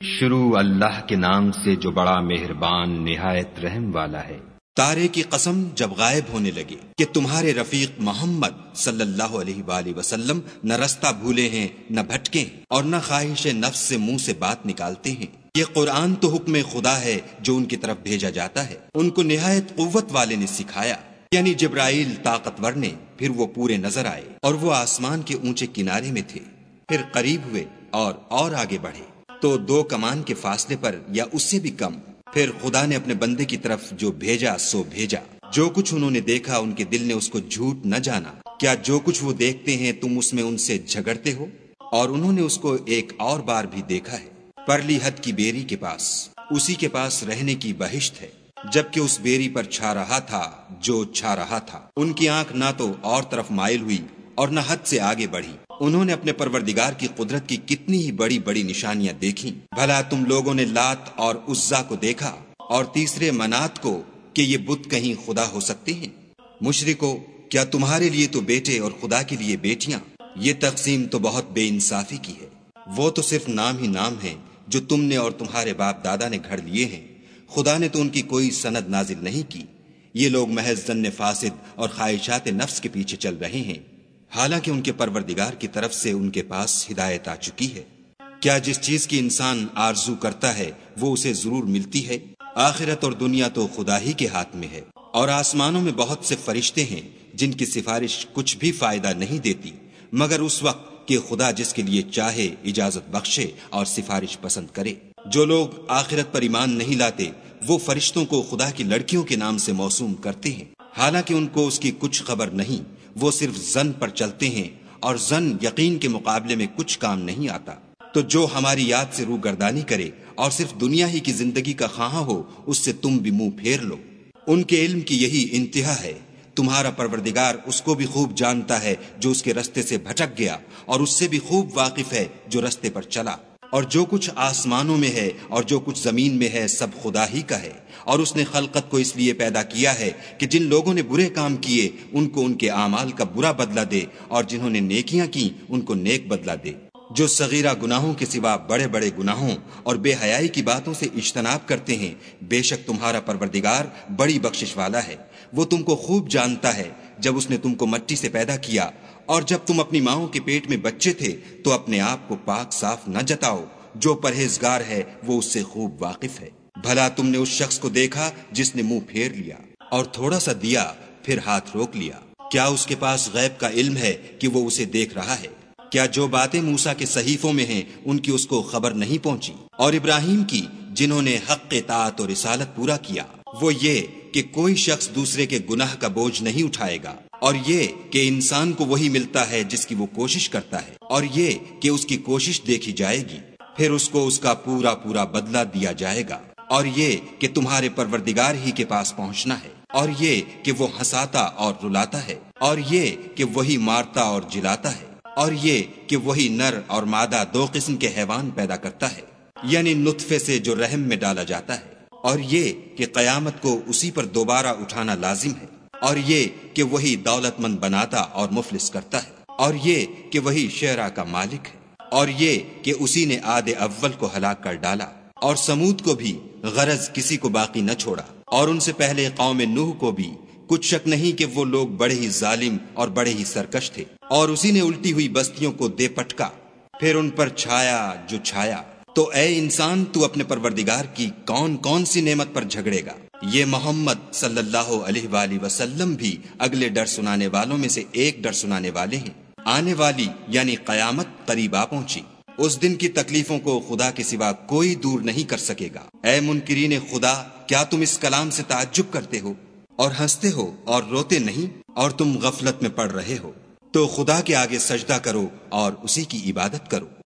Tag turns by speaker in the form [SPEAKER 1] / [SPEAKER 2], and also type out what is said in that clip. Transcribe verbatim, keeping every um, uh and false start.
[SPEAKER 1] شروع اللہ کے نام سے جو بڑا مہربان نہایت رحم والا ہے۔
[SPEAKER 2] تارے کی قسم جب غائب ہونے لگے کہ تمہارے رفیق محمد صلی اللہ علیہ وآلہ وسلم نہ رستہ بھولے ہیں نہ بھٹکے ہیں اور نہ خواہش نفس سے منہ سے بات نکالتے ہیں۔ یہ قرآن تو حکم خدا ہے جو ان کی طرف بھیجا جاتا ہے۔ ان کو نہایت قوت والے نے سکھایا، یعنی جبرائیل طاقتور نے۔ پھر وہ پورے نظر آئے اور وہ آسمان کے اونچے کنارے میں تھے۔ پھر قریب ہوئے اور اور آگے بڑھے تو دو کمان کے فاصلے پر یا اس سے بھی کم۔ پھر خدا نے اپنے بندے کی طرف جو بھیجا سو بھیجا۔ جو کچھ انہوں نے دیکھا ان کے دل نے اس کو جھوٹ نہ جانا۔ کیا جو کچھ وہ دیکھتے ہیں تم اس میں ان سے جھگڑتے ہو؟ اور انہوں نے اس کو ایک اور بار بھی دیکھا ہے، پرلی حد کی بیری کے پاس، اسی کے پاس رہنے کی بہشت ہے، جبکہ اس بیری پر چھا رہا تھا جو چھا رہا تھا۔ ان کی آنکھ نہ تو اور طرف مائل ہوئی اور نہ حد سے آگے بڑھی۔ انہوں نے اپنے پروردگار کی قدرت کی کتنی ہی بڑی بڑی نشانیاں دیکھیں۔ بھلا تم لوگوں نے لات اور عزا کو دیکھا اور تیسرے منات کو کہ یہ بت کہیں خدا ہو سکتے ہیں؟ مشرکو، کیا تمہارے لیے تو بیٹے اور خدا کے لیے بیٹیاں؟ یہ تقسیم تو بہت بے انصافی کی ہے۔ وہ تو صرف نام ہی نام ہیں جو تم نے اور تمہارے باپ دادا نے گھڑ لیے ہیں۔ خدا نے تو ان کی کوئی سند نازل نہیں کی۔ یہ لوگ محض ظن فاسد اور خواہشات نفس کے پیچھے چل رہے ہیں، حالانکہ ان کے پروردگار کی طرف سے ان کے پاس ہدایت آ چکی ہے۔ کیا جس چیز کی انسان آرزو کرتا ہے وہ اسے ضرور ملتی ہے؟ آخرت اور دنیا تو خدا ہی کے ہاتھ میں ہے۔ اور آسمانوں میں بہت سے فرشتے ہیں جن کی سفارش کچھ بھی فائدہ نہیں دیتی مگر اس وقت کہ خدا جس کے لیے چاہے اجازت بخشے اور سفارش پسند کرے۔ جو لوگ آخرت پر ایمان نہیں لاتے وہ فرشتوں کو خدا کی لڑکیوں کے نام سے موسوم کرتے ہیں، حالانکہ ان کو اس کی کچھ خبر نہیں۔ وہ صرف ظن پر چلتے ہیں اور ظن یقین کے مقابلے میں کچھ کام نہیں آتا۔ تو جو ہماری یاد سے روگردانی کرے اور صرف دنیا ہی کی زندگی کا خواہاں ہو اس سے تم بھی منہ پھیر لو۔ ان کے علم کی یہی انتہا ہے۔ تمہارا پروردگار اس کو بھی خوب جانتا ہے جو اس کے رستے سے بھٹک گیا، اور اس سے بھی خوب واقف ہے جو رستے پر چلا۔ اور جو کچھ آسمانوں میں ہے اور جو کچھ زمین میں ہے سب خدا ہی کا ہے، اور اس نے خلقت کو اس لیے پیدا کیا ہے کہ جن لوگوں نے برے کام کیے ان کو ان کے اعمال کا برا بدلہ دے، اور جنہوں نے نیکیاں کی ان کو نیک بدلہ دے۔ جو صغیرہ گناہوں کے سوا بڑے بڑے گناہوں اور بے حیائی کی باتوں سے اجتناب کرتے ہیں، بے شک تمہارا پروردگار بڑی بخشش والا ہے۔ وہ تم کو خوب جانتا ہے جب اس نے تم کو مٹی سے پیدا کیا، اور جب تم اپنی ماؤں کے پیٹ میں بچے تھے تو اپنے آپ کو پاک صاف نہ جتاؤ۔ جو پرہیزگار ہے وہ اس سے خوب واقف ہے۔ بھلا تم نے اس شخص کو دیکھا جس نے منہ پھیر لیا اور تھوڑا سا دیا پھر ہاتھ روک لیا؟ کیا اس کے پاس غیب کا علم ہے کہ وہ اسے دیکھ رہا ہے؟ کیا جو باتیں موسیٰ کے صحیفوں میں ہیں ان کی اس کو خبر نہیں پہنچی؟ اور ابراہیم کی جنہوں نے حق اطاعت اور رسالت پورا کیا، وہ یہ کہ کوئی شخص دوسرے کے گناہ کا بوجھ نہیں اٹھائے گا، اور یہ کہ انسان کو وہی ملتا ہے جس کی وہ کوشش کرتا ہے، اور یہ کہ اس کی کوشش دیکھی جائے گی، پھر اس کو اس کا پورا پورا بدلہ دیا جائے گا، اور یہ کہ تمہارے پروردگار ہی کے پاس پہنچنا ہے، اور یہ کہ وہ ہنساتا اور رلاتا ہے، اور یہ کہ وہی مارتا اور جلاتا ہے، اور یہ کہ وہی نر اور مادہ دو قسم کے حیوان پیدا کرتا ہے، یعنی نطفے سے جو رحم میں ڈالا جاتا ہے، اور یہ کہ قیامت کو اسی پر دوبارہ اٹھانا لازم ہے، اور یہ کہ وہی دولت مند بناتا اور مفلس کرتا ہے، اور یہ کہ وہی شعرا کا مالک ہے، اور یہ کہ اسی نے عاد اول کو ہلاک کر ڈالا، اور سمود کو بھی غرض کسی کو باقی نہ چھوڑا، اور ان سے پہلے قوم نوح کو بھی۔ کچھ شک نہیں کہ وہ لوگ بڑے ہی ظالم اور بڑے ہی سرکش تھے، اور اسی نے الٹی ہوئی بستیوں کو دے پٹکا، پھر ان پر چھایا جو چھایا۔ تو اے انسان، تو اپنے پروردگار کی کون کون سی نعمت پر جھگڑے گا؟ یہ محمد صلی اللہ علیہ وآلہ وسلم بھی اگلے ڈر سنانے والوں میں سے ایک ڈر سنانے والے ہیں۔ آنے والی یعنی قیامت قریب آ پہنچی۔ اس دن کی تکلیفوں کو خدا کے سوا کوئی دور نہیں کر سکے گا۔ اے منکرین خدا، کیا تم اس کلام سے تعجب کرتے ہو اور ہنستے ہو اور روتے نہیں، اور تم غفلت میں پڑ رہے ہو؟ تو خدا کے آگے سجدہ کرو اور اسی کی عبادت کرو۔